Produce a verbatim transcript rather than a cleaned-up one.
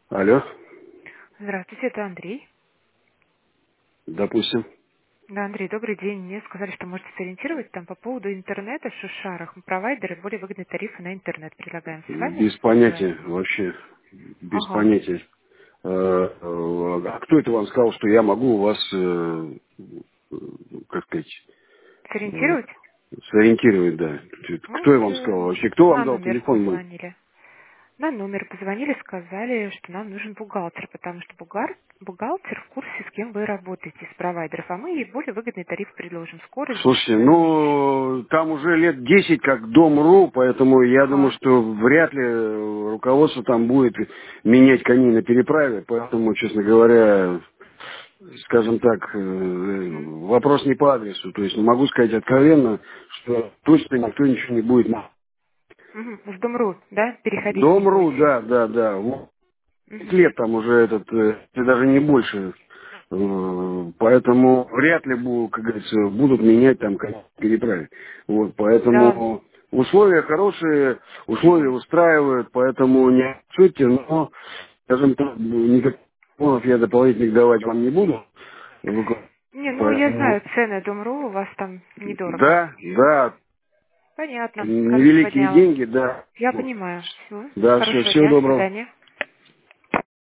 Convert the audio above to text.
Алло, Здравствуйте, это Андрей. допустим. Да, Андрей, добрый день. Мне сказали, что можете сориентировать там по поводу интернета в Шушарах. Мы провайдеры, более выгодные тарифы на интернет предлагаем. С вами Без понятия связаны? вообще. Без Ага. понятия. Э, э, А кто это вам сказал, что я могу у вас, э, э, как сказать, э, Сориентировать? сориентировать, да? Ну, Кто вот я вам сказал э, вообще? Кто вам на дал номер телефон мой? позвонили. На номер позвонили, сказали, что нам нужен бухгалтер, потому что бухгар- бухгалтер в курсе, с кем вы работаете, с провайдеров, а мы ей более выгодный тариф предложим. Скорость, Слушайте, дешевле еще. ну, там уже лет десять как Дом.ру, поэтому я думаю, Ага. что вряд ли руководство там будет менять коней на переправе, поэтому, честно говоря, скажем так, э, Мгм. вопрос не по адресу. То есть могу сказать откровенно, что точно никто ничего не будет. Мгм. В Дом.ру, да, переходить не Дом.ру, будете? да, да, да. Вот пять Мгм. лет там уже этот, э, и даже не больше. Э, Поэтому вряд ли, бу- как говорится, будут менять там как переправить. Вот, Да. поэтому условия хорошие, условия Мгм. устраивают, поэтому не обсудьте, но, скажем так, никаких планов я дополнительных давать вам не буду. Вы- Не, ну я знаю Поэтому, цены Дом.ру, у вас там недорого. да, да, Понятно. Хорошего невеликие дня вам. деньги, да. Я понимаю. Все. Да, все, Хорошего всего дня. До доброго. свидания.